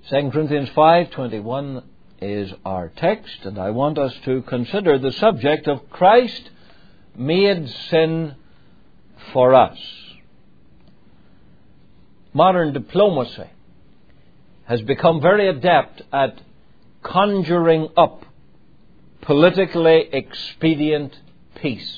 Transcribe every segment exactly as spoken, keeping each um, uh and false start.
Second Corinthians five twenty-one is our text, and I want us to consider the subject of Christ made sin for us. Modern diplomacy has become very adept at conjuring up politically expedient peace.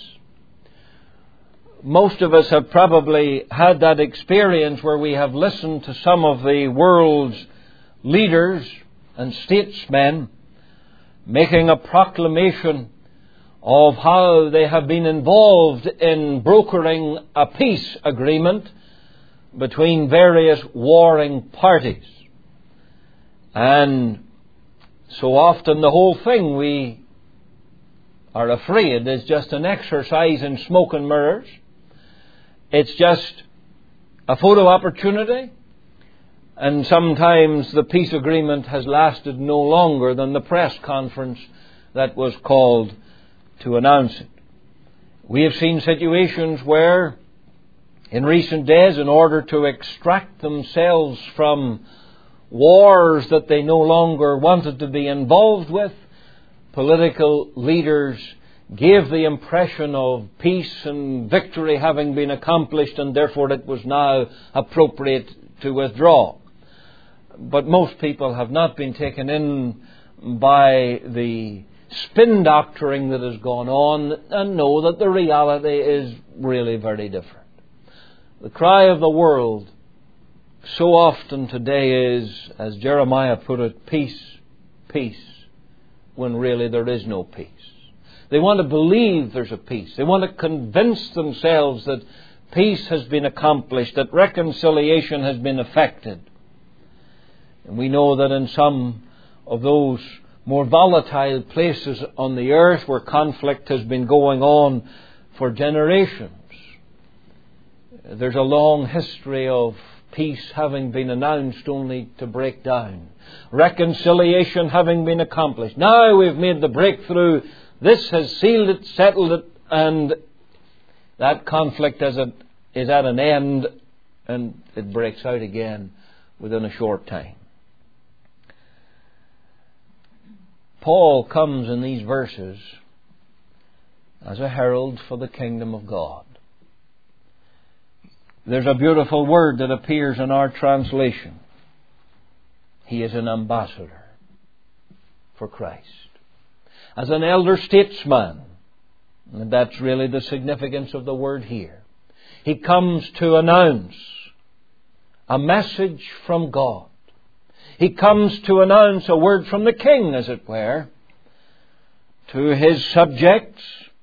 Most of us have probably had that experience where we have listened to some of the world's leaders and statesmen making a proclamation of how they have been involved in brokering a peace agreement between various warring parties. And so often the whole thing, we are afraid, is just an exercise in smoke and mirrors. It's just a photo opportunity. And sometimes the peace agreement has lasted no longer than the press conference that was called to announce it. We have seen situations where, in recent days, in order to extract themselves from wars that they no longer wanted to be involved with, political leaders gave the impression of peace and victory having been accomplished, and therefore it was now appropriate to withdraw. But most people have not been taken in by the spin doctoring that has gone on and know that the reality is really very different. The cry of the world so often today is, as Jeremiah put it, peace, peace, when really there is no peace. They want to believe there's a peace. They want to convince themselves that peace has been accomplished, that reconciliation has been effected. And we know that in some of those more volatile places on the earth where conflict has been going on for generations, there's a long history of peace having been announced only to break down. Reconciliation having been accomplished. Now we've made the breakthrough. This has sealed it, settled it, and that conflict is at, is at an end, and it breaks out again within a short time. Paul comes in these verses as a herald for the kingdom of God. There's a beautiful word that appears in our translation. He is an ambassador for Christ. As an elder statesman, and that's really the significance of the word here, he comes to announce a message from God. He comes to announce a word from the King, as it were, to his subjects,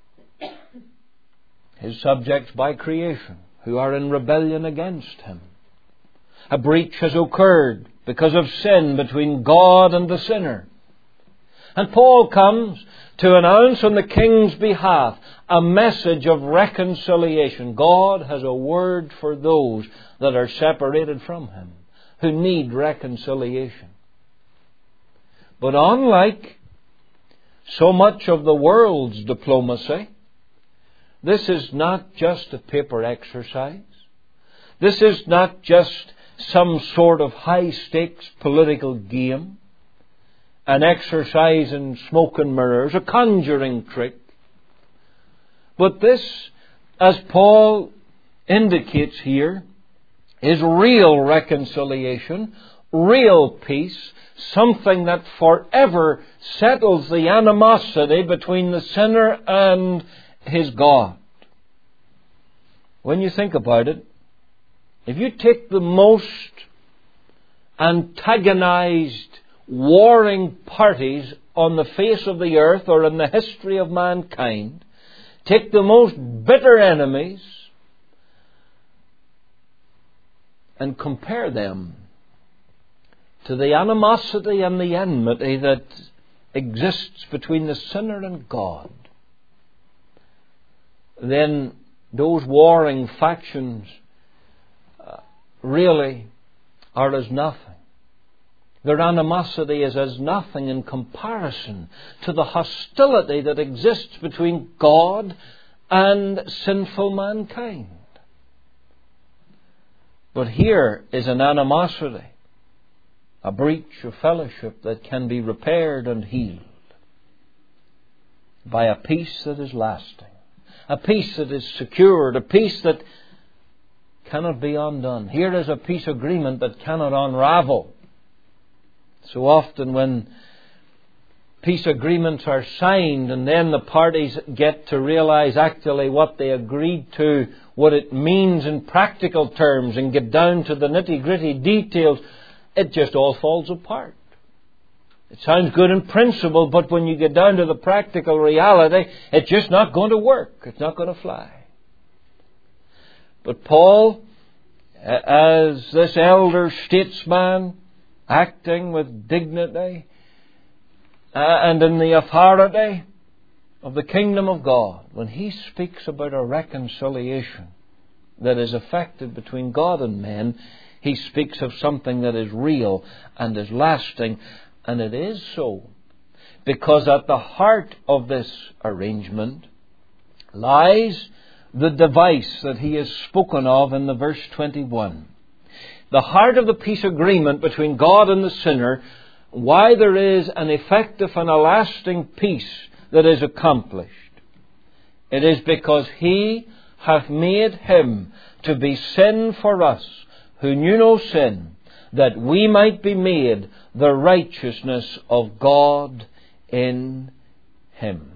his subjects by creation, who are in rebellion against him. A breach has occurred because of sin between God and the sinner. And Paul comes to announce on the King's behalf a message of reconciliation. God has a word for those that are separated from him, who need reconciliation. But unlike so much of the world's diplomacy, this is not just a paper exercise. This is not just some sort of high-stakes political game, an exercise in smoke and mirrors, a conjuring trick. But this, as Paul indicates here, is real reconciliation, real peace, something that forever settles the animosity between the sinner and his God. When you think about it, if you take the most antagonized, warring parties on the face of the earth or in the history of mankind, take the most bitter enemies and compare them to the animosity and the enmity that exists between the sinner and God, then those warring factions uh, really are as nothing. Their animosity is as nothing in comparison to the hostility that exists between God and sinful mankind. But here is an animosity, a breach of fellowship that can be repaired and healed by a peace that is lasting, a peace that is secured, a peace that cannot be undone. Here is a peace agreement that cannot unravel. So often when peace agreements are signed and then the parties get to realize actually what they agreed to, what it means in practical terms, and get down to the nitty-gritty details, it just all falls apart. It sounds good in principle, but when you get down to the practical reality, it's just not going to work. It's not going to fly. But Paul, as this elder statesman, acting with dignity uh, and in the authority of the kingdom of God, when he speaks about a reconciliation that is effected between God and men, he speaks of something that is real and is lasting. And it is so, because at the heart of this arrangement lies the device that he has spoken of in the verse twenty-one. The heart of the peace agreement between God and the sinner, why there is an effective and a lasting peace that is accomplished. It is because he hath made him to be sin for us, who knew no sin, that we might be made the righteousness of God in him.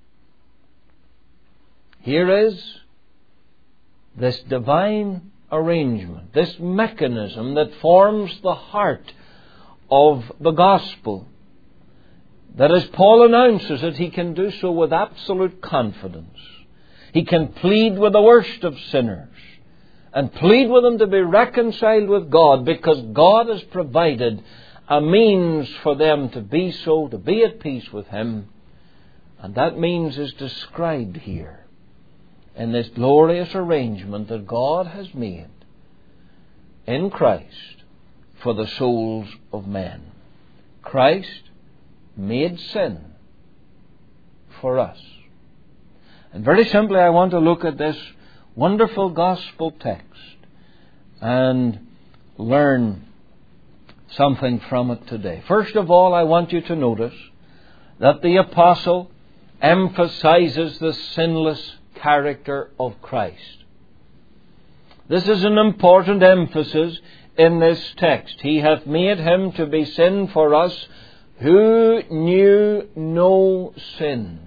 Here is this divine arrangement, this mechanism that forms the heart of the gospel, that as Paul announces it, he can do so with absolute confidence. He can plead with the worst of sinners and plead with them to be reconciled with God, because God has provided a means for them to be so, to be at peace with him. And that means is described here in this glorious arrangement that God has made in Christ for the souls of men. Christ made sin for us. And very simply, I want to look at this wonderful gospel text and learn something from it today. First of all, I want you to notice that the apostle emphasizes the sinless character of Christ. This is an important emphasis in this text. He hath made him to be sin for us, who knew no sin.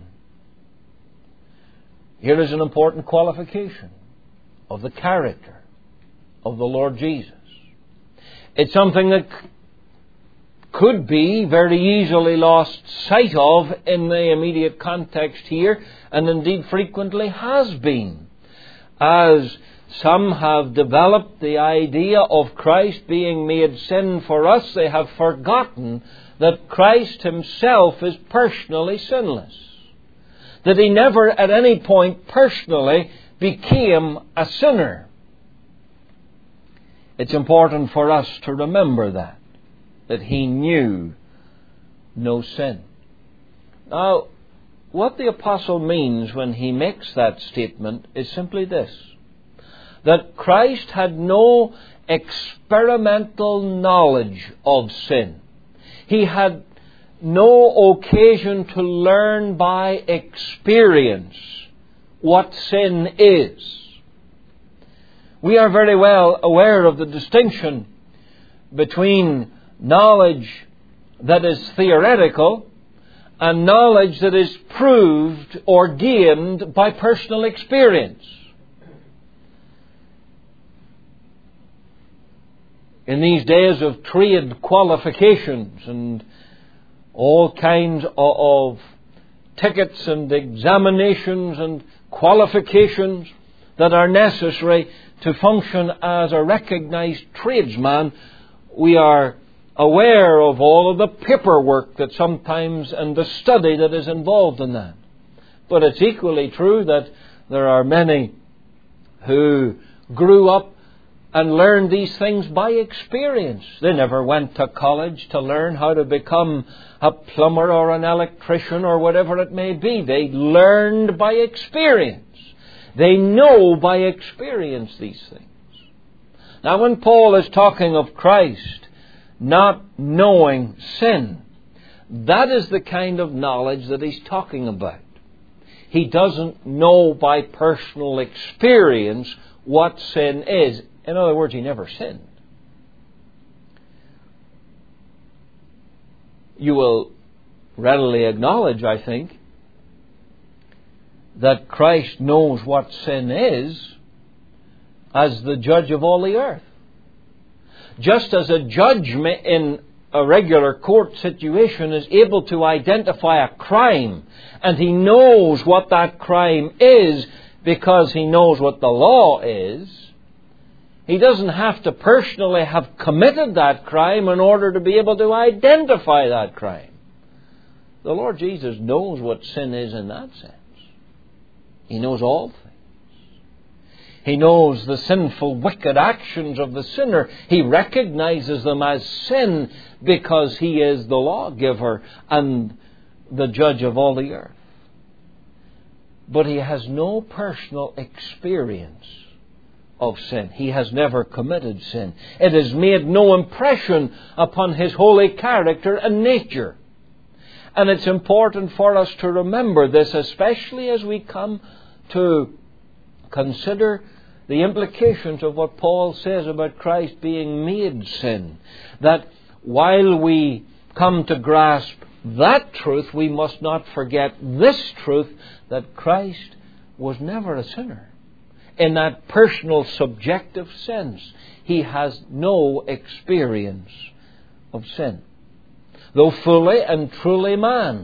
Here is an important qualification of the character of the Lord Jesus. It's something that c- could be very easily lost sight of in the immediate context here, and indeed frequently has been, as some have developed the idea of Christ being made sin for us. They have forgotten that Christ himself is personally sinless, that he never at any point personally became a sinner. It's important for us to remember that, that he knew no sin. Now, what the apostle means when he makes that statement is simply this: that Christ had no experimental knowledge of sin. He had no occasion to learn by experience what sin is. We are very well aware of the distinction between knowledge that is theoretical and knowledge that is proved or gained by personal experience. In these days of trade qualifications and all kinds of, of tickets and examinations and qualifications that are necessary to function as a recognized tradesman, we are aware of all of the paperwork that sometimes and the study that is involved in that. But it's equally true that there are many who grew up and learned these things by experience. They never went to college to learn how to become a plumber or an electrician or whatever it may be. They learned by experience. They know by experience these things. Now, when Paul is talking of Christ not knowing sin. That is the kind of knowledge that he's talking about. He doesn't know by personal experience what sin is. In other words, he never sinned. You will readily acknowledge, I think, that Christ knows what sin is as the judge of all the earth. Just as a judge in a regular court situation is able to identify a crime, and he knows what that crime is because he knows what the law is, he doesn't have to personally have committed that crime in order to be able to identify that crime. The Lord Jesus knows what sin is in that sense. He knows all things. He knows the sinful, wicked actions of the sinner. He recognizes them as sin because he is the lawgiver and the judge of all the earth. But he has no personal experience of sin. He has never committed sin. It has made no impression upon his holy character and nature. And it's important for us to remember this, especially as we come to consider the implications of what Paul says about Christ being made sin. That while we come to grasp that truth, we must not forget this truth, that Christ was never a sinner. In that personal, subjective sense, he has no experience of sin. Though fully and truly man,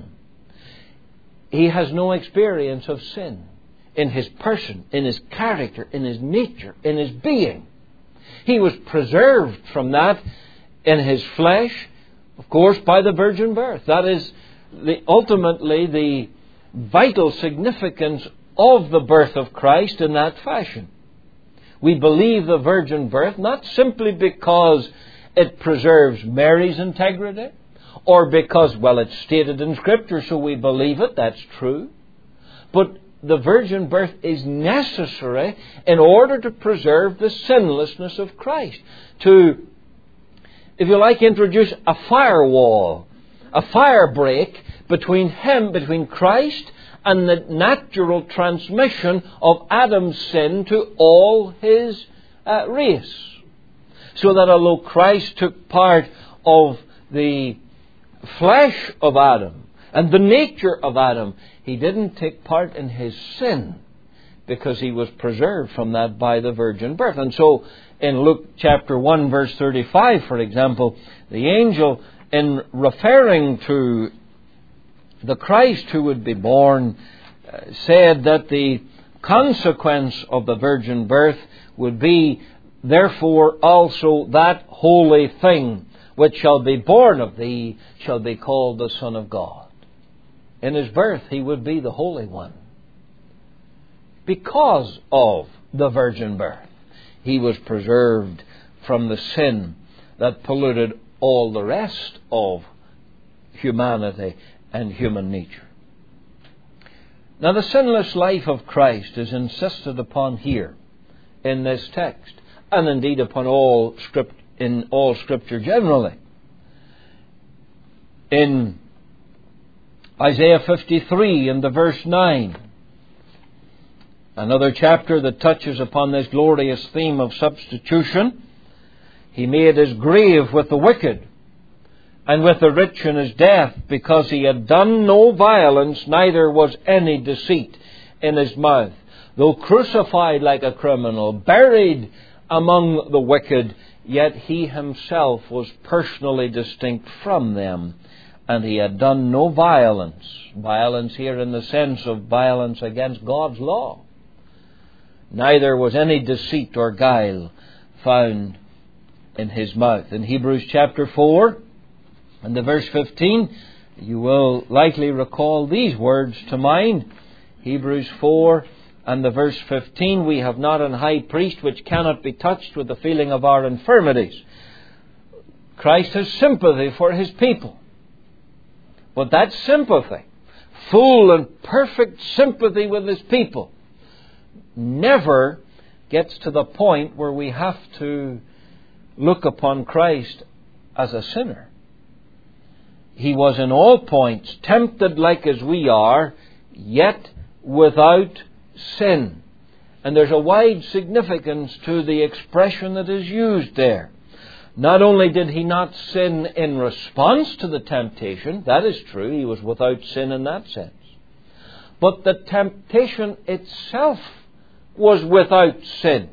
he has no experience of sin in his person, in his character, in his nature, in his being. He was preserved from that in his flesh, of course, by the virgin birth. That is the, ultimately the vital significance of the birth of Christ in that fashion. We believe the virgin birth not simply because it preserves Mary's integrity, or because, well, it's stated in Scripture, so we believe it, that's true. But the virgin birth is necessary in order to preserve the sinlessness of Christ. To, if you like, introduce a firewall, a fire break between him, between Christ and the natural transmission of Adam's sin to all his uh, race. So that although Christ took part of the flesh of Adam and the nature of Adam, he didn't take part in his sin because he was preserved from that by the virgin birth. And so in Luke chapter one verse thirty-five, for example, the angel, in referring to the Christ who would be born, uh, said that the consequence of the virgin birth would be, therefore also that holy thing which shall be born of thee shall be called the Son of God. In his birth, he would be the Holy One. Because of the virgin birth, he was preserved from the sin that polluted all the rest of humanity and human nature. Now, the sinless life of Christ is insisted upon here in this text, and indeed upon all script, in all Scripture generally. In Isaiah fifty-three and the verse nine, another chapter that touches upon this glorious theme of substitution, he made his grave with the wicked and with the rich in his death, because he had done no violence, neither was any deceit in his mouth. Though crucified like a criminal, buried among the wicked, yet he himself was personally distinct from them. And he had done no violence. Violence here in the sense of violence against God's law. Neither was any deceit or guile found in his mouth. In Hebrews chapter four and the verse fifteen, you will likely recall these words to mind. Hebrews four and the verse fifteen, we have not an high priest which cannot be touched with the feeling of our infirmities. Christ has sympathy for his people. But that sympathy, full and perfect sympathy with his people, never gets to the point where we have to look upon Christ as a sinner. He was in all points tempted like as we are, yet without sin. And there's a wide significance to the expression that is used there. Not only did he not sin in response to the temptation, that is true, he was without sin in that sense. But the temptation itself was without sin.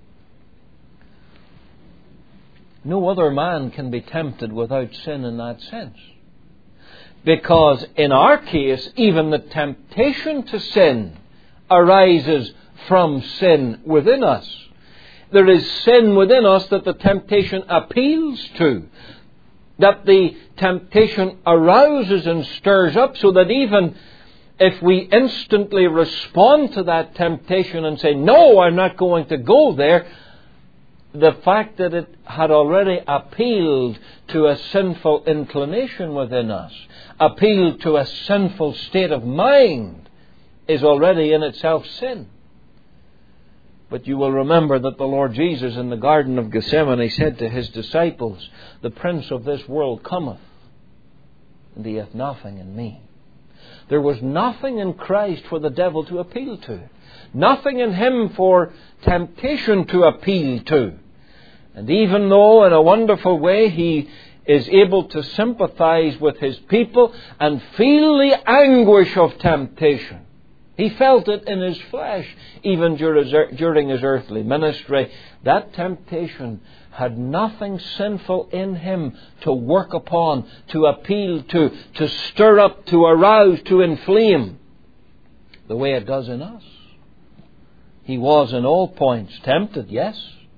No other man can be tempted without sin in that sense. Because in our case, even the temptation to sin arises from sin within us. There is sin within us that the temptation appeals to, that the temptation arouses and stirs up, so that even if we instantly respond to that temptation and say, no, I'm not going to go there, the fact that it had already appealed to a sinful inclination within us, appealed to a sinful state of mind, is already in itself sin. But you will remember that the Lord Jesus in the Garden of Gethsemane said to His disciples, the prince of this world cometh, and he hath nothing in me. There was nothing in Christ for the devil to appeal to. Nothing in Him for temptation to appeal to. And even though in a wonderful way He is able to sympathize with His people and feel the anguish of temptation, He felt it in His flesh, even during His earthly ministry. That temptation had nothing sinful in Him to work upon, to appeal to, to stir up, to arouse, to inflame, the way it does in us. He was in all points tempted, yes,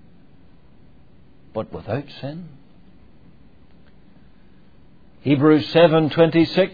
but without sin. Hebrews seven twenty-six.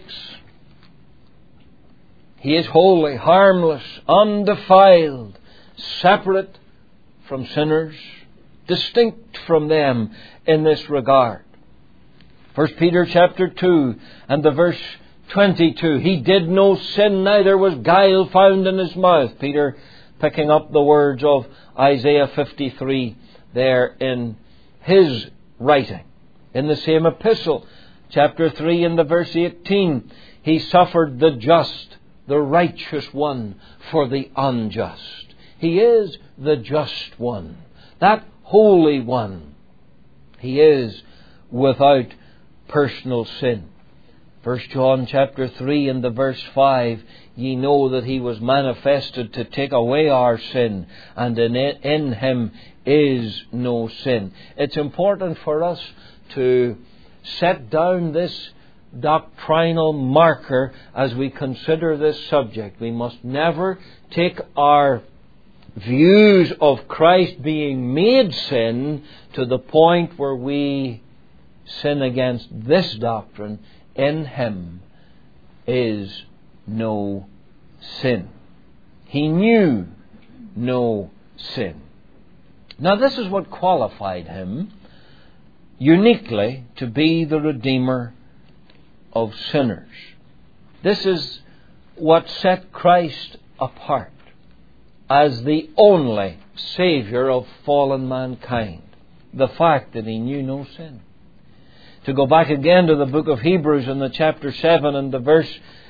He is holy, harmless, undefiled, separate from sinners, distinct from them in this regard. First Peter chapter two and the verse twenty-two. He did no sin, neither was guile found in his mouth. Peter picking up the words of Isaiah fifty-three there in his writing. In the same epistle, chapter three and the verse eighteen. He suffered the just, the righteous one, for the unjust. He is the just one, that holy one. He is without personal sin. First John chapter three and the verse five. Ye know that He was manifested to take away our sin, and in, it, in Him is no sin. It's important for us to set down this doctrinal marker as we consider this subject. We must never take our views of Christ being made sin to the point where we sin against this doctrine. In Him is no sin. He knew no sin. Now this is what qualified Him uniquely to be the Redeemer of sinners. This is what set Christ apart as the only Saviour of fallen mankind. The fact that He knew no sin. To go back again to the book of Hebrews in the chapter seven and the verse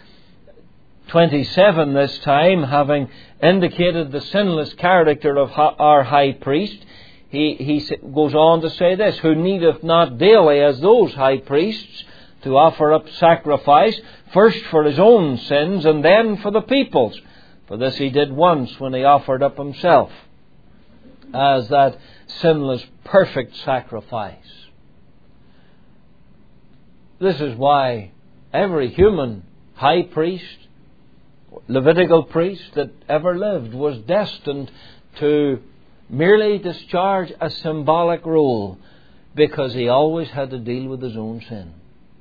twenty-seven this time, having indicated the sinless character of our high priest, he, he goes on to say this, who needeth not daily as those high priests to offer up sacrifice, first for His own sins and then for the people's. For this He did once when He offered up Himself as that sinless, perfect sacrifice. This is why every human high priest, Levitical priest that ever lived was destined to merely discharge a symbolic role, because he always had to deal with his own sin.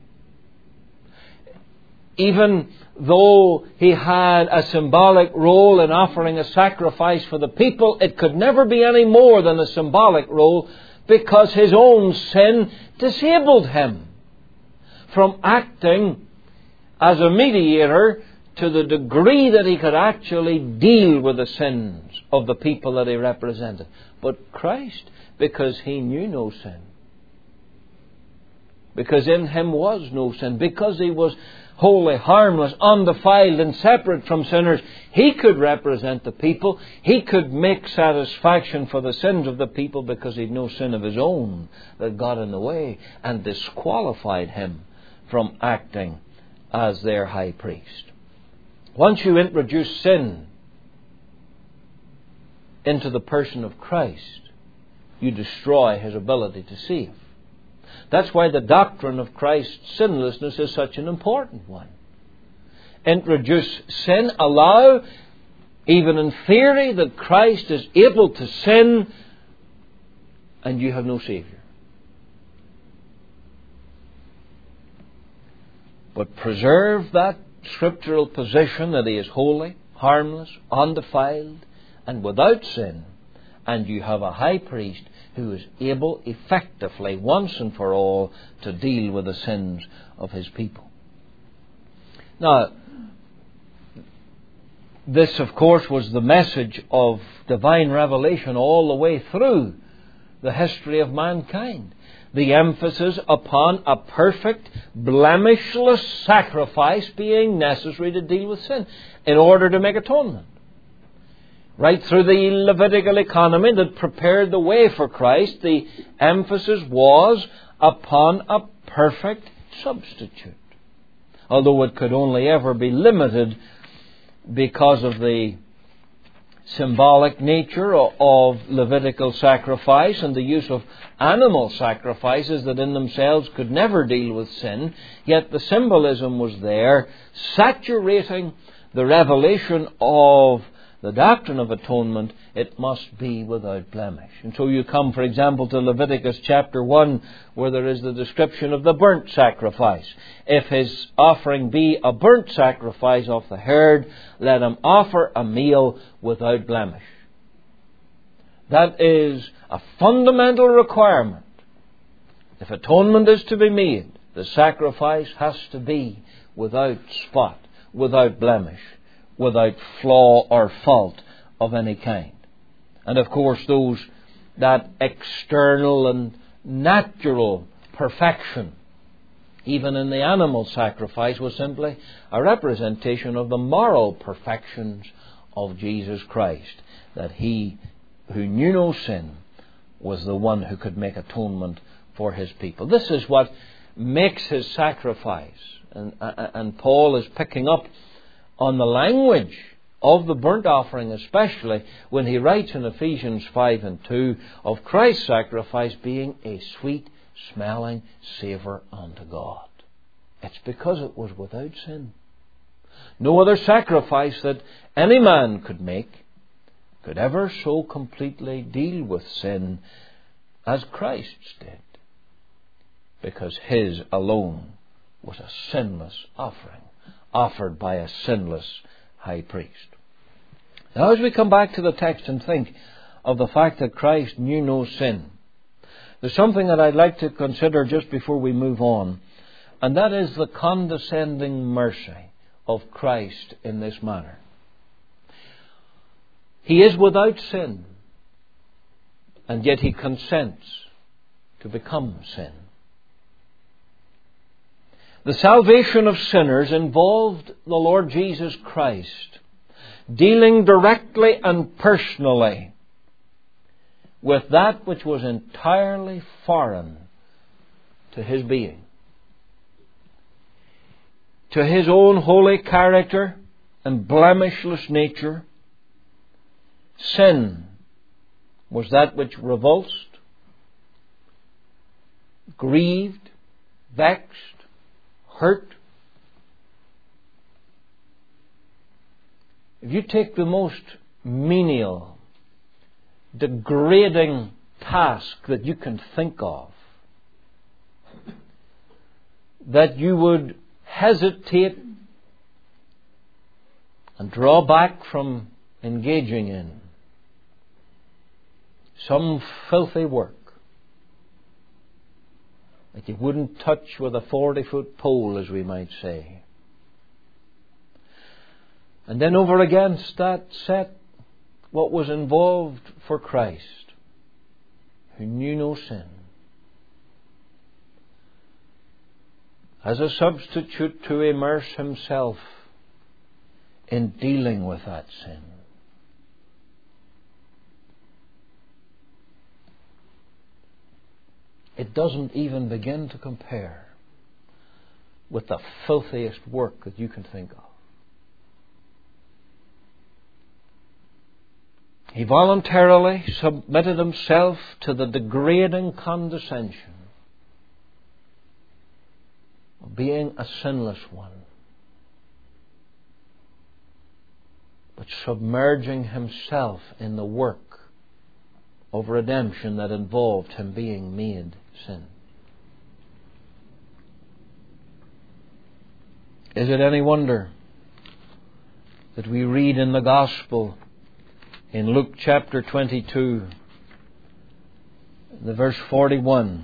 Even though he had a symbolic role in offering a sacrifice for the people, it could never be any more than a symbolic role, because his own sin disabled him from acting as a mediator to the degree that he could actually deal with the sins of the people that he represented. But Christ, because he knew no sin, because in Him was no sin, because He was holy, harmless, undefiled and separate from sinners. He could represent the people. He could make satisfaction for the sins of the people because He had no sin of His own that got in the way and disqualified Him from acting as their high priest. Once you introduce sin into the person of Christ, you destroy His ability to save. That's why the doctrine of Christ's sinlessness is such an important one. Introduce sin, allow, even in theory, that Christ is able to sin, and you have no Saviour. But preserve that scriptural position that He is holy, harmless, undefiled, and without sin, and you have a high priest who is able effectively, once and for all, to deal with the sins of His people. Now, this, of course, was the message of divine revelation all the way through the history of mankind. The emphasis upon a perfect, blemishless sacrifice being necessary to deal with sin in order to make atonement. Right through the Levitical economy that prepared the way for Christ, the emphasis was upon a perfect substitute. Although it could only ever be limited because of the symbolic nature of Levitical sacrifice and the use of animal sacrifices that in themselves could never deal with sin, yet the symbolism was there, saturating the revelation of the doctrine of atonement. It must be without blemish. And so you come, for example, to Leviticus chapter one, where there is the description of the burnt sacrifice. If his offering be a burnt sacrifice of the herd, let him offer a meal without blemish. That is a fundamental requirement. If atonement is to be made, the sacrifice has to be without spot, without blemish, without flaw or fault of any kind. And of course, those that external and natural perfection, even in the animal sacrifice, was simply a representation of the moral perfections of Jesus Christ, that He who knew no sin was the one who could make atonement for His people. This is what makes His sacrifice. And, and Paul is picking up on the language of the burnt offering, especially when he writes in Ephesians five and two of Christ's sacrifice being a sweet-smelling savour unto God. It's because it was without sin. No other sacrifice that any man could make could ever so completely deal with sin as Christ's did, because His alone was a sinless offering, offered by a sinless high priest. Now, as we come back to the text and think of the fact that Christ knew no sin, there's something that I'd like to consider just before we move on, and that is the condescending mercy of Christ in this manner. He is without sin, and yet He consents to become sin. The salvation of sinners involved the Lord Jesus Christ dealing directly and personally with that which was entirely foreign to His being. To His own holy character and blemishless nature, sin was that which revulsed, grieved, vexed, hurt. If you take the most menial, degrading task that you can think of, that you would hesitate and draw back from engaging in, some filthy work that you wouldn't touch with a forty-foot pole, as we might say. And then over against that set what was involved for Christ, who knew no sin. as a substitute to immerse himself in dealing with that sin. It doesn't even begin to compare with the filthiest work that you can think of. He voluntarily submitted himself to the degrading condescension of being a sinless one, but submerging himself in the work of redemption that involved him being made sin. Is it any wonder that we read in the Gospel in Luke chapter twenty-two, the verse forty-one,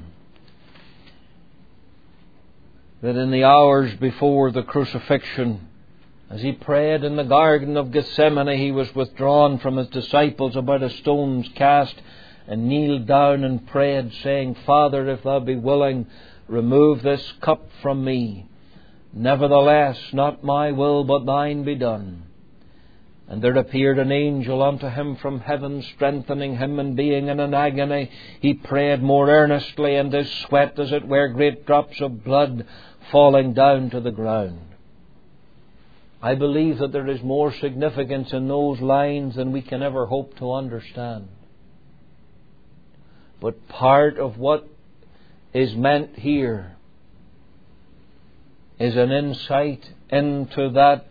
that in the hours before the crucifixion, as he prayed in the Garden of Gethsemane, he was withdrawn from his disciples about a stone's cast, and kneeled down and prayed, saying, Father, if thou be willing, remove this cup from me. Nevertheless, not my will, but thine be done. And there appeared an angel unto him from heaven, strengthening him, and being in an agony, he prayed more earnestly, and his sweat, as it were, great drops of blood falling down to the ground. I believe that there is more significance in those lines than we can ever hope to understand. But part of what is meant here is an insight into that.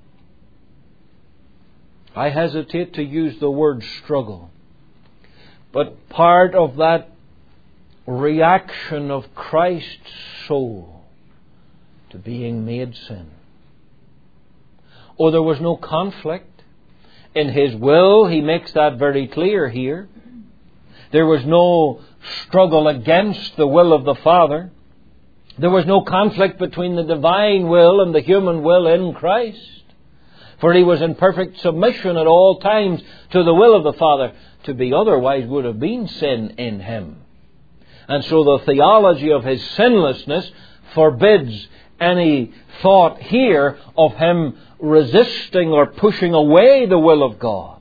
I hesitate to use the word struggle, but part of that reaction of Christ's soul to being made sin. Oh, there was no conflict in His will. He makes that very clear here. There was no struggle against the will of the Father. There was no conflict between the divine will and the human will in Christ. For He was in perfect submission at all times to the will of the Father. To be otherwise would have been sin in Him. And so the theology of His sinlessness forbids any thought here of Him resisting or pushing away the will of God.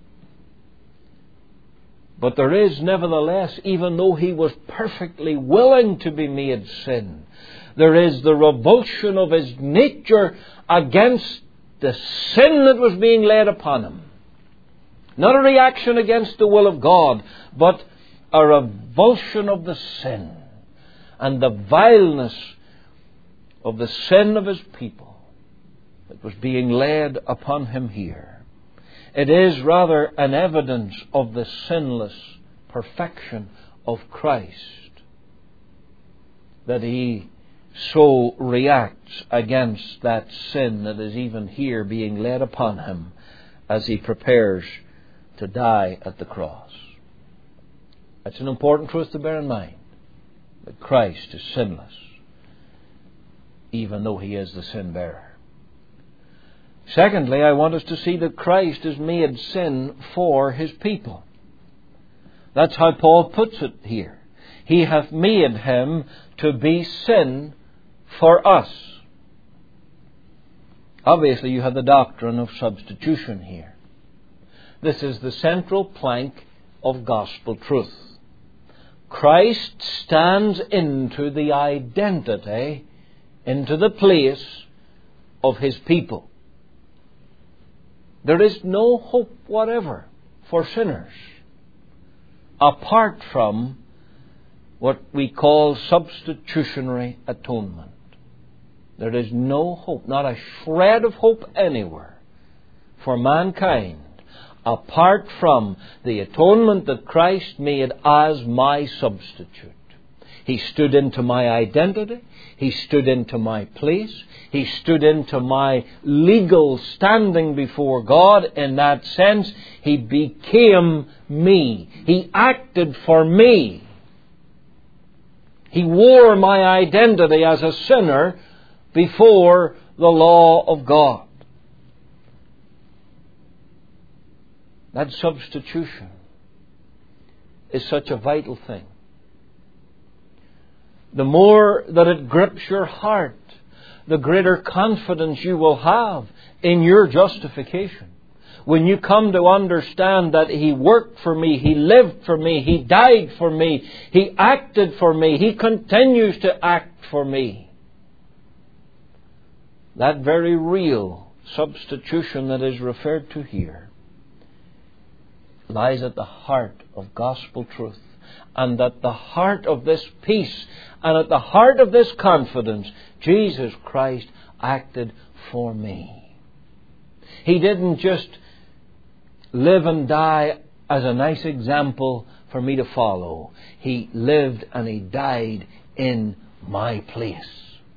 But there is nevertheless, even though He was perfectly willing to be made sin, there is the revulsion of His nature against the sin that was being laid upon Him. Not a reaction against the will of God, but a revulsion of the sin and the vileness of the sin of His people that was being laid upon Him here. It is rather an evidence of the sinless perfection of Christ that He so reacts against that sin that is even here being laid upon Him as He prepares to die at the cross. That's an important truth to bear in mind, that Christ is sinless, even though He is the sin bearer. Secondly, I want us to see that Christ is made sin for His people. That's how Paul puts it here. He hath made Him to be sin for us. Obviously, you have the doctrine of substitution here. This is the central plank of gospel truth. Christ stands into the identity, into the place of His people. There is no hope whatever for sinners apart from what we call substitutionary atonement. There is no hope, not a shred of hope anywhere for mankind apart from the atonement that Christ made as my substitute. He stood into my identity. He stood into my place. He stood into my legal standing before God. In that sense, He became me. He acted for me. He wore my identity as a sinner before the law of God. That substitution is such a vital thing. the more that it grips your heart, the greater confidence you will have in your justification. When you come to understand that He worked for me, He lived for me, He died for me, He acted for me, He continues to act for me. That very real substitution that is referred to here lies at the heart of gospel truth, and at the heart of this peace, and at the heart of this confidence. Jesus Christ acted for me. He didn't just live and die as a nice example for me to follow. He lived and He died in my place.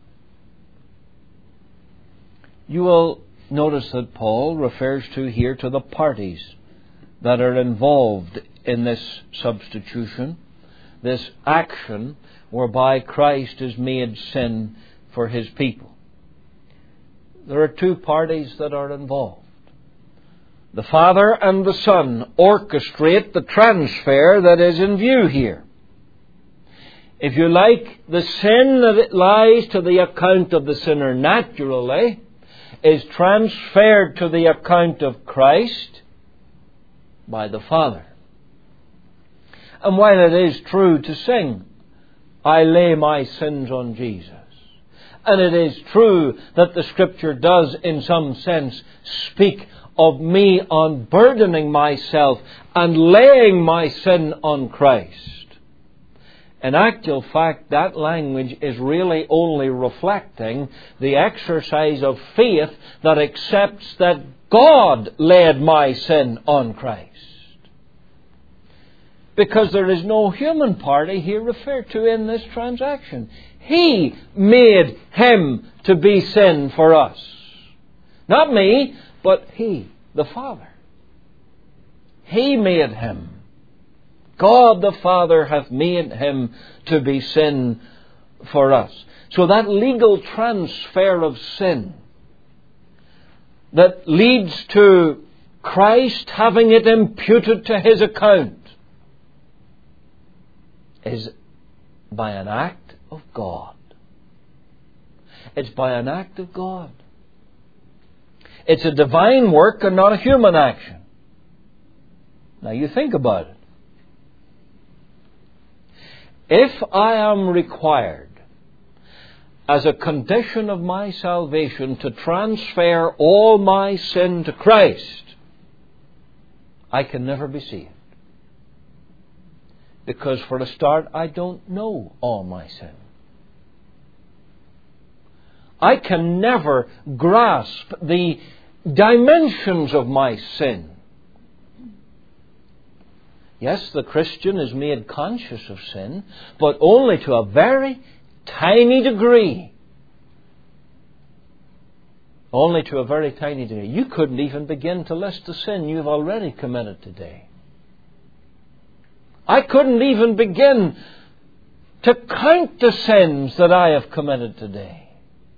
You will notice that Paul refers to here to the parties that are involved in this substitution, this action whereby Christ is made sin for His people. There are two parties that are involved. The Father and the Son orchestrate the transfer that is in view here. If you like, the sin that lies to the account of the sinner naturally is transferred to the account of Christ by the Father. And while it is true to sing, I lay my sins on Jesus, and it is true that the Scripture does in some sense speak of me unburdening myself and laying my sin on Christ, in actual fact, that language is really only reflecting the exercise of faith that accepts that God laid my sin on Christ. Because there is no human party here referred to in this transaction. He made Him to be sin for us. Not me, but He, the Father. He made Him. God the Father hath made Him to be sin for us. So that legal transfer of sin that leads to Christ having it imputed to His account is by an act of God. It's by an act of God. It's a divine work and not a human action. Now you think about it. If I am required, as a condition of my salvation, to transfer all my sin to Christ, I can never be saved. Because for a start, I don't know all my sin. I can never grasp the dimensions of my sin. Yes, the Christian is made conscious of sin, but only to a very tiny degree. Only to a very tiny degree. You couldn't even begin to list the sin you've already committed today. I couldn't even begin to count the sins that I have committed today.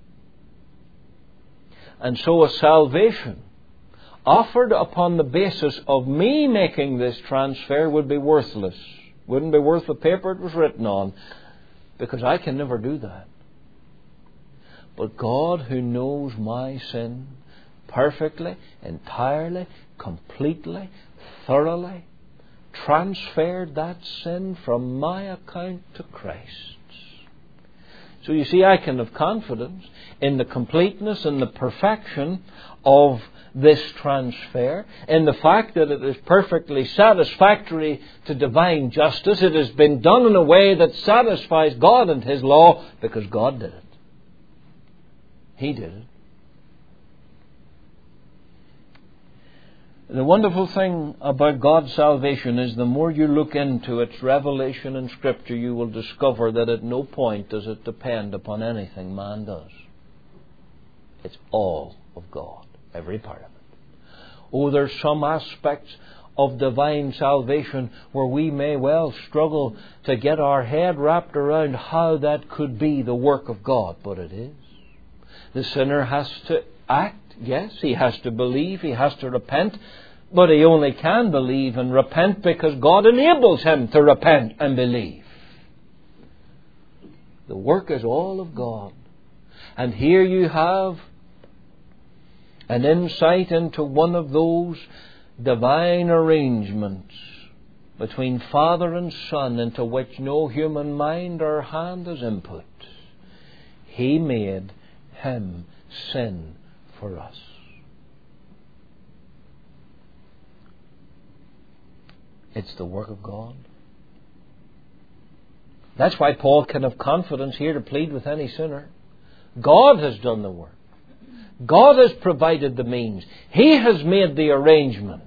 And so a salvation offered upon the basis of me making this transfer would be worthless. Wouldn't be worth the paper it was written on, because I can never do that. But God, who knows my sin perfectly, entirely, completely, thoroughly, transferred that sin from my account to Christ's. So you see, I can have confidence in the completeness and the perfection of this transfer, in the fact that it is perfectly satisfactory to divine justice. It has been done in a way that satisfies God and His law, because God did it. He did it. The wonderful thing about God's salvation is the more you look into its revelation in Scripture, you will discover that at no point does it depend upon anything man does. It's all of God, every part of it. Oh, there's some aspects of divine salvation where we may well struggle to get our head wrapped around how that could be the work of God, but it is. The sinner has to act. Yes, he has to believe, he has to repent, but he only can believe and repent because God enables him to repent and believe. The work is all of God. And here you have an insight into one of those divine arrangements between Father and Son into which no human mind or hand has input. He made Him sin for us. It's the work of God. That's why Paul can have confidence here to plead with any sinner. God has done the work. God has provided the means. He has made the arrangement.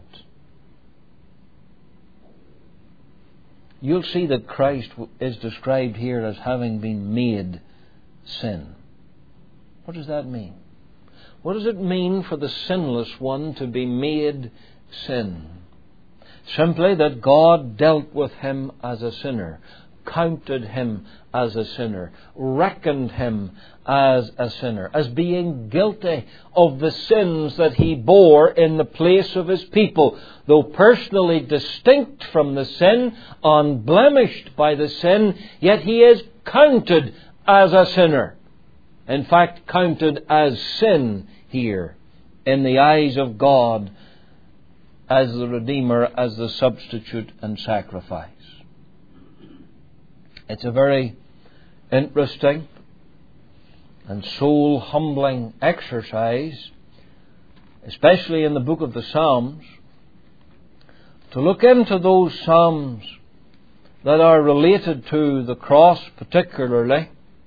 You'll see that Christ is described here as having been made sin. What does that mean? What does it mean for the sinless one to be made sin? Simply that God dealt with him as a sinner, counted him as a sinner, reckoned him as a sinner, as being guilty of the sins that he bore in the place of his people. Though personally distinct from the sin, unblemished by the sin, yet he is counted as a sinner. In fact, counted as sin here in the eyes of God as the Redeemer, as the substitute and sacrifice. It's a very interesting and soul-humbling exercise, especially in the book of the Psalms, to look into those Psalms that are related to the cross particularly,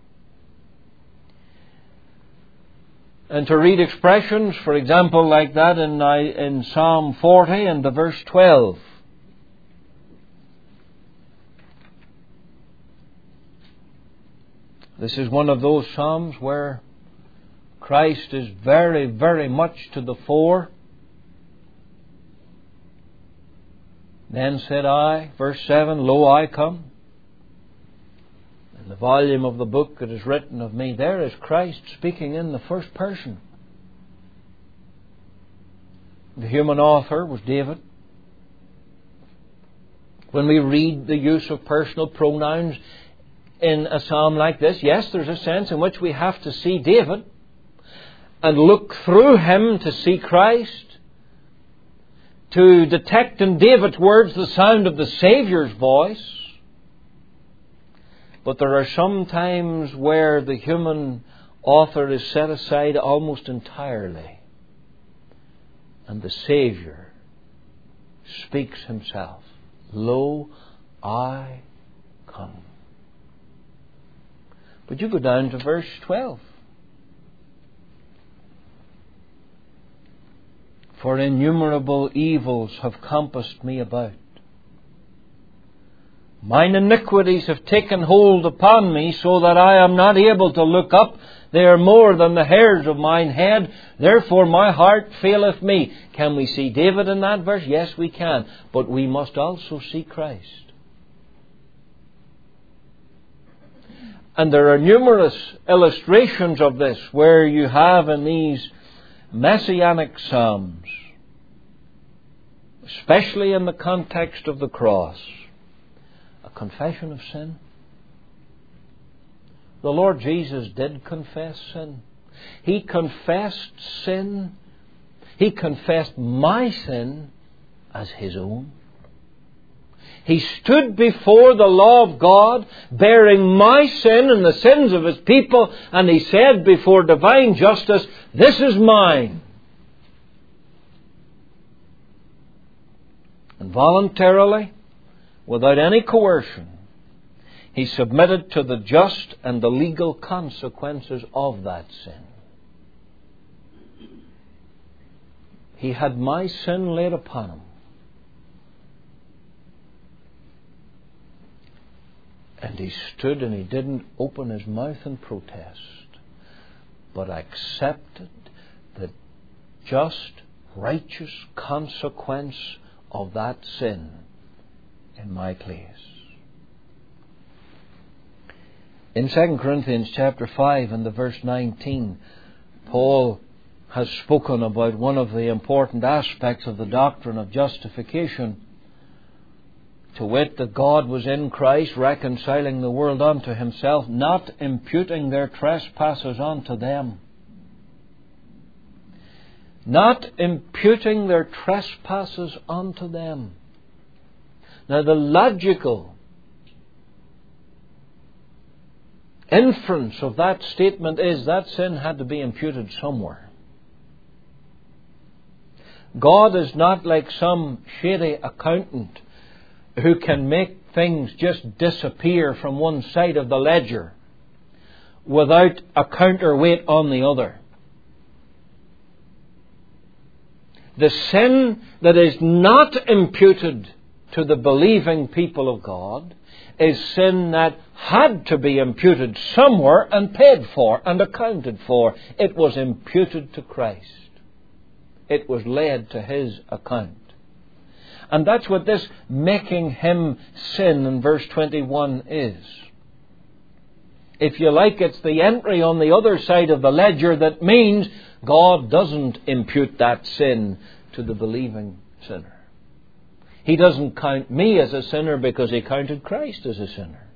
and to read expressions, for example, like that in, in Psalm forty and the verse twelve. This is one of those Psalms where Christ is very, very much to the fore. Then said I, verse seven, Lo, I come. In the volume of the book it is written of me. There is Christ speaking in the first person. The human author was David. When we read the use of personal pronouns in a psalm like this, yes, there's a sense in which we have to see David and look through him to see Christ, to detect in David's words the sound of the Saviour's voice. But there are some times where the human author is set aside almost entirely, and the Saviour speaks himself. Lo, I come. But you go down to verse twelve. For innumerable evils have compassed me about. Mine iniquities have taken hold upon me, so that I am not able to look up. They are more than the hairs of mine head. Therefore my heart faileth me. Can we see David in that verse? Yes, we can. But we must also see Christ. And there are numerous illustrations of this where you have in these messianic psalms, especially in the context of the cross, a confession of sin. The Lord Jesus did confess sin. He confessed sin. He confessed my sin as His own. He stood before the law of God, bearing my sin and the sins of His people, and He said before divine justice, this is mine. And voluntarily, without any coercion, He submitted to the just and the legal consequences of that sin. He had my sin laid upon Him. And He stood and He didn't open His mouth in protest, but accepted the just, righteous consequence of that sin in my place. In Second Corinthians chapter five and the verse nineteen, Paul has spoken about one of the important aspects of the doctrine of justification. To wit, that God was in Christ, reconciling the world unto himself, not imputing their trespasses unto them. Not imputing their trespasses unto them. Now, the logical inference of that statement is that sin had to be imputed somewhere. God is not like some shady accountant who can make things just disappear from one side of the ledger without a counterweight on the other. The sin that is not imputed to the believing people of God is sin that had to be imputed somewhere and paid for and accounted for. It was imputed to Christ. It was laid to his account. And that's what this making him sin in verse twenty-one is. If you like, it's the entry on the other side of the ledger that means God doesn't impute that sin to the believing sinner. He doesn't count me as a sinner because he counted Christ as a sinner.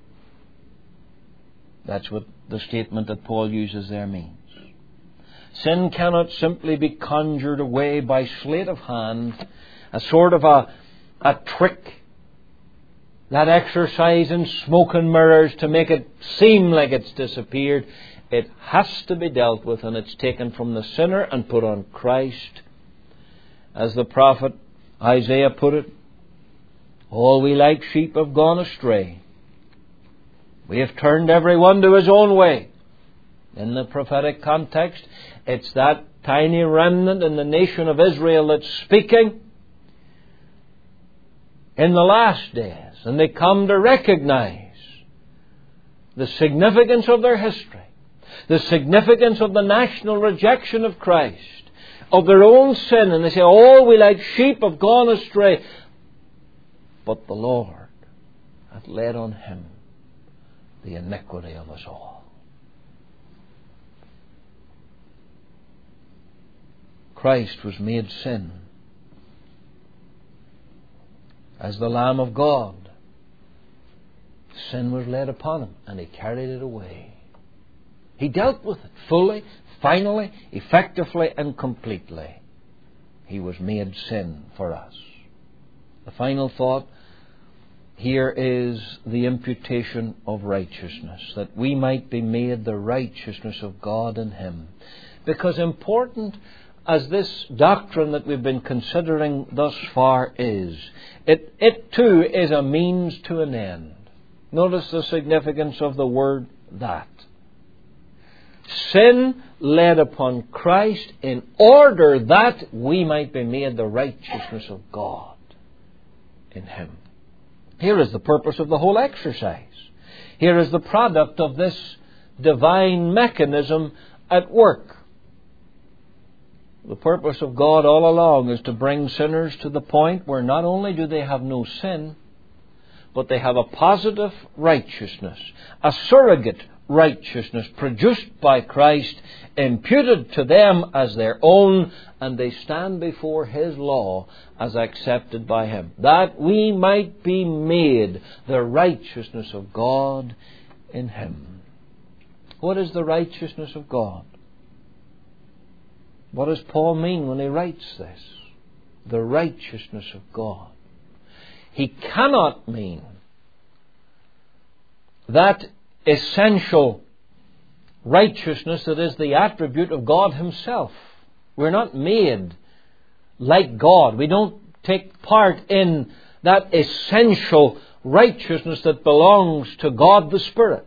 That's what the statement that Paul uses there means. Sin cannot simply be conjured away by sleight of hand, a sort of a, a trick, that exercise in smoke and mirrors to make it seem like it's disappeared. It has to be dealt with, and it's taken from the sinner and put on Christ. As the prophet Isaiah put it, all we like sheep have gone astray. We have turned every one to his own way. In the prophetic context, it's that tiny remnant in the nation of Israel that's speaking in the last days. And they come to recognize the significance of their history, the significance of the national rejection of Christ, of their own sin. And they say, all we like sheep have gone astray. But the Lord hath laid on him the iniquity of us all. Christ was made sin as the Lamb of God. Sin was laid upon him, and he carried it away. He dealt with it fully, finally, effectively, and completely. He was made sin for us. The final thought here is the imputation of righteousness, that we might be made the righteousness of God in him. Because important as this doctrine that we've been considering thus far is, it, it too is a means to an end. Notice the significance of the word that. Sin laid upon Christ in order that we might be made the righteousness of God in him. Here is the purpose of the whole exercise. Here is the product of this divine mechanism at work. The purpose of God all along is to bring sinners to the point where not only do they have no sin, but they have a positive righteousness, a surrogate righteousness produced by Christ, imputed to them as their own, and they stand before his law as accepted by him, that we might be made the righteousness of God in him. What is the righteousness of God? What does Paul mean when he writes this? The righteousness of God. He cannot mean that essential righteousness that is the attribute of God himself. We're not made like God. We don't take part in that essential righteousness that belongs to God the Spirit.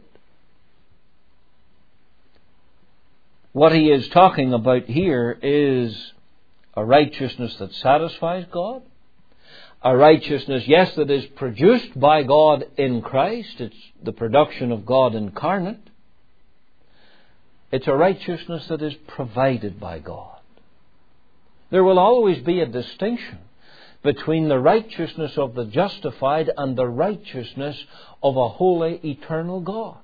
What he is talking about here is a righteousness that satisfies God. A righteousness, yes, that is produced by God in Christ. It's the production of God incarnate. It's a righteousness that is provided by God. There will always be a distinction between the righteousness of the justified and the righteousness of a holy, eternal God.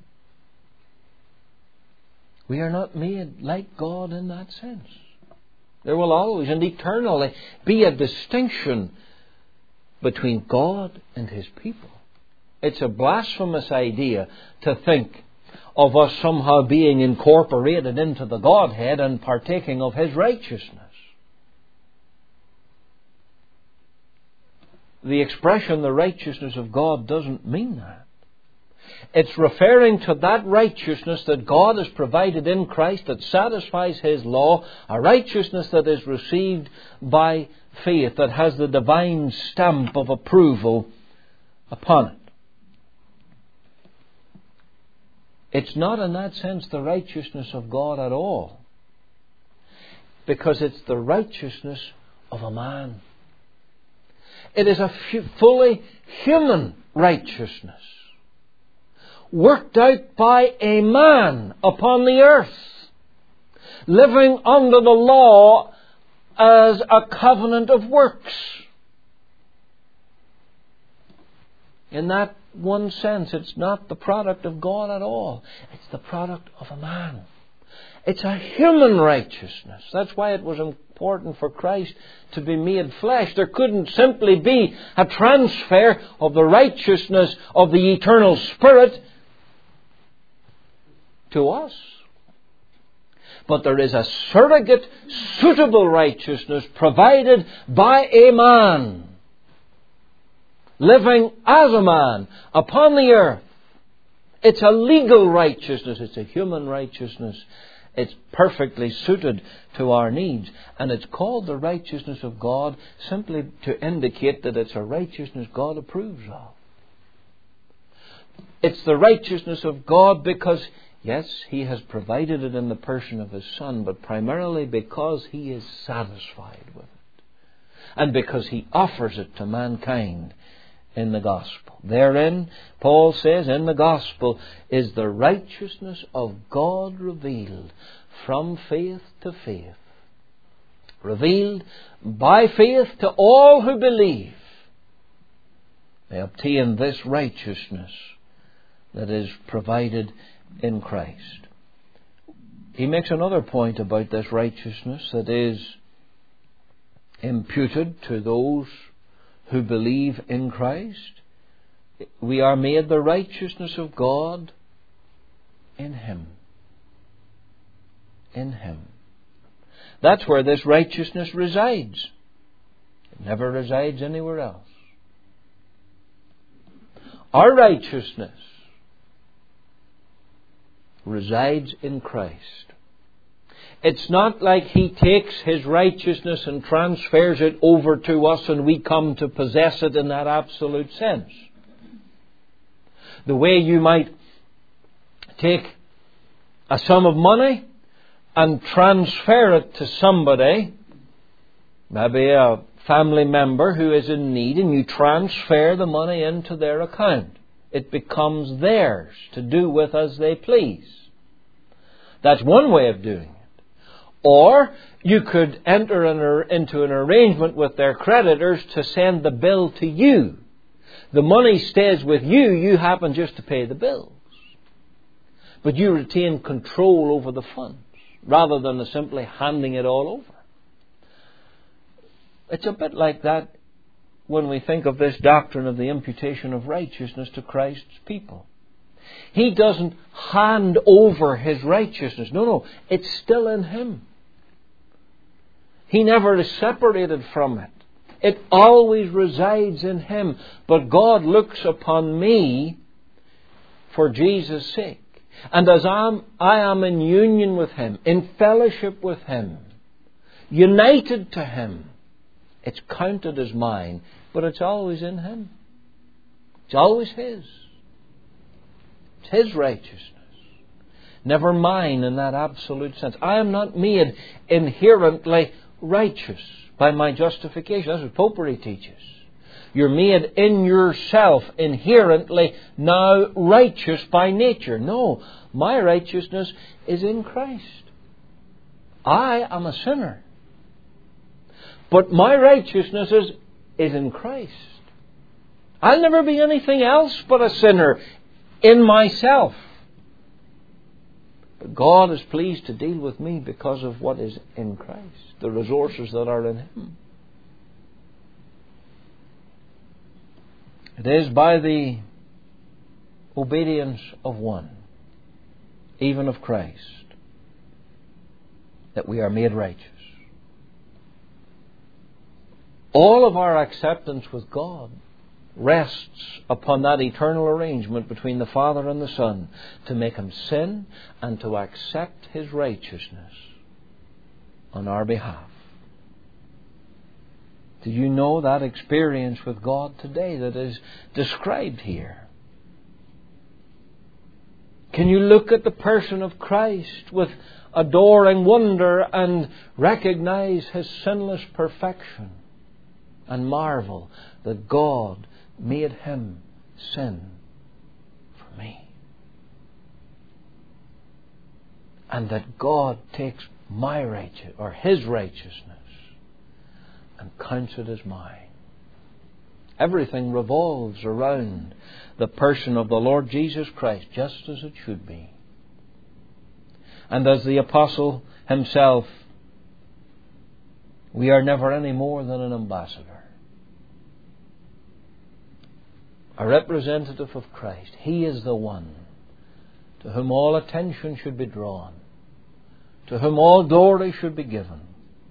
We are not made like God in that sense. There will always and eternally be a distinction between God and His people. It's a blasphemous idea to think of us somehow being incorporated into the Godhead and partaking of His righteousness. The expression, the righteousness of God, doesn't mean that. It's referring to that righteousness that God has provided in Christ that satisfies His law, a righteousness that is received by faith, that has the divine stamp of approval upon it. It's not in that sense the righteousness of God at all, because it's the righteousness of a man. It is a fully human righteousness, worked out by a man upon the earth, living under the law as a covenant of works. In that one sense, it's not the product of God at all. It's the product of a man. It's a human righteousness. That's why it was important for Christ to be made flesh. There couldn't simply be a transfer of the righteousness of the eternal Spirit to us. But there is a surrogate, suitable righteousness provided by a man, living as a man upon the earth. It's a legal righteousness. It's a human righteousness. It's perfectly suited to our needs. And it's called the righteousness of God simply to indicate that it's a righteousness God approves of. It's the righteousness of God because, yes, He has provided it in the person of His Son, but primarily because He is satisfied with it. And because He offers it to mankind in the gospel. Therein, Paul says, in the gospel is the righteousness of God revealed from faith to faith. Revealed by faith to all who believe. They obtain this righteousness that is provided in Christ. He makes another point about this righteousness that is imputed to those who believe in Christ. We are made the righteousness of God in Him. In Him. That's where this righteousness resides. It never resides anywhere else. Our righteousness resides in Christ. It's not like He takes His righteousness and transfers it over to us and we come to possess it in that absolute sense. The way you might take a sum of money and transfer it to somebody, maybe a family member who is in need, and you transfer the money into their account. It becomes theirs to do with as they please. That's one way of doing it. Or you could enter into an arrangement with their creditors to send the bill to you. The money stays with you. You happen just to pay the bills. But you retain control over the funds rather than simply handing it all over. It's a bit like that when we think of this doctrine of the imputation of righteousness to Christ's people. He doesn't hand over His righteousness. No, no. It's still in Him. He never is separated from it. It always resides in Him. But God looks upon me for Jesus' sake. And as I'm, I am in union with Him, in fellowship with Him, united to Him, it's counted as mine, but it's always in Him. It's always His. It's His righteousness. Never mine in that absolute sense. I am not made inherently righteous by my justification. That's what Popery teaches. You're made in yourself inherently now righteous by nature. No, my righteousness is in Christ. I am a sinner. But my righteousness is, is in Christ. I'll never be anything else but a sinner in myself. But God is pleased to deal with me because of what is in Christ, the resources that are in Him. It is by the obedience of one, even of Christ, that we are made righteous. All of our acceptance with God rests upon that eternal arrangement between the Father and the Son to make Him sin and to accept His righteousness on our behalf. Do you know that experience with God today that is described here? Can you look at the person of Christ with adoring wonder and recognize His sinless perfection and marvel that God made Him sin for me, and that God takes my righteous or His righteousness and counts it as mine? Everything revolves around the person of the Lord Jesus Christ, just as it should be. And as the apostle himself, we are never any more than an ambassador, a representative of Christ. He is the one to whom all attention should be drawn, to whom all glory should be given.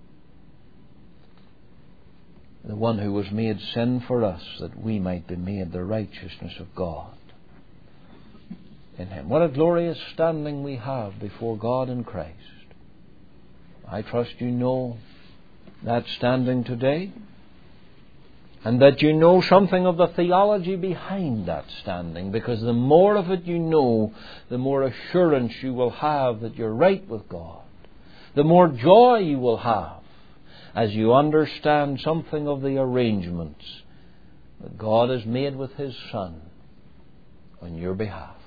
The one who was made sin for us, that we might be made the righteousness of God in Him. What a glorious standing we have before God in Christ. I trust you know that standing today, and that you know something of the theology behind that standing, because the more of it you know, the more assurance you will have that you're right with God. The more joy you will have as you understand something of the arrangements that God has made with His Son on your behalf.